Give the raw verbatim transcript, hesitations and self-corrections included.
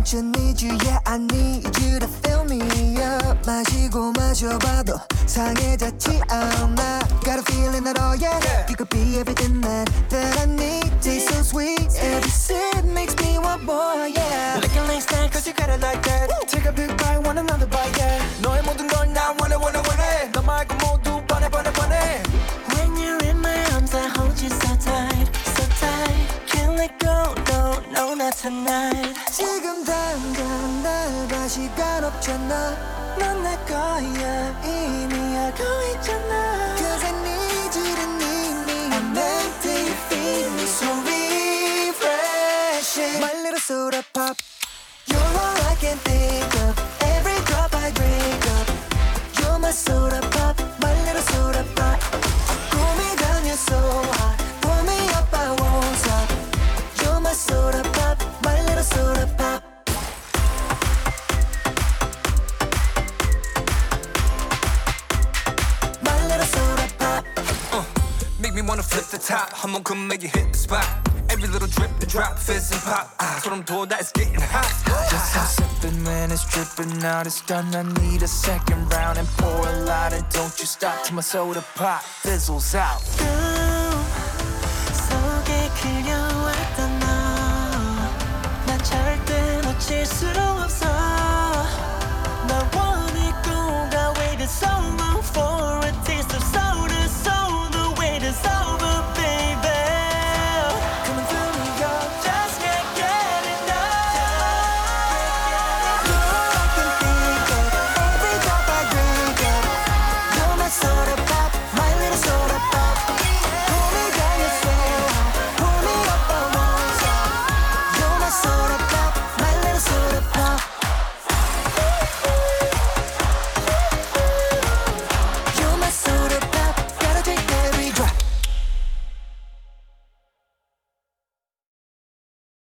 want you, need you, yeah I need you to fill me up. 마시고 마셔봐도 상해졌지 않아. Got a feeling that oh yeah, yeah. You could be everything that, that I need. Taste so sweet, every sip makes me want more, yeah. Licking like snack cause you got it like that. Woo. Take a big bite, want another bite, yeah. 너의 모든 걸 나 원해 원해 원해. 너 말고 모두 뻔해 뻔해 뻔해. When you're in my arms I hold you so tight, so tight. Can't let go, no, no, not tonight. 지금 당장 날 봐 시간 없잖아. 넌 내 거야 이미 알고 있잖아. Cause I need you to need me. I'm empty, you feed me so refreshing. My little soda pop. You're all I can think of. Every drop I drink up. You're my soda pop. My little soda pop. Cool me down, you're so hot. Pull me up, I won't stop. You're my soda pop. My little soda pop. My little soda pop. Uh, make me wanna flip the top. 한번 come make you hit the spot. Every little drip and drop, fizz and pop. 아, 소름 돋아, it's getting hot. Just I'm sipping when it's dripping out. It's done, I need a second round. And pour a lot and don't you stop till my soda pop fizzles out. 속에 그려